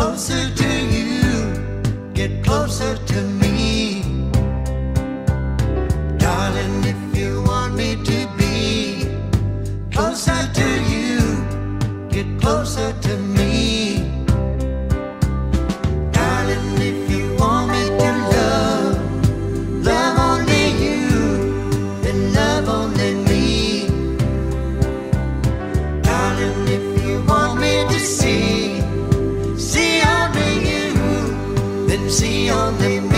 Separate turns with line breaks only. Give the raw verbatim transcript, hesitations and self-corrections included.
closer to you, get closer to me. Darling, if you want me to be closer to you, get closer to me. Darling, if you want me to love, love only you, then love only me. Darling, if you want me to see, see only you, then see only me.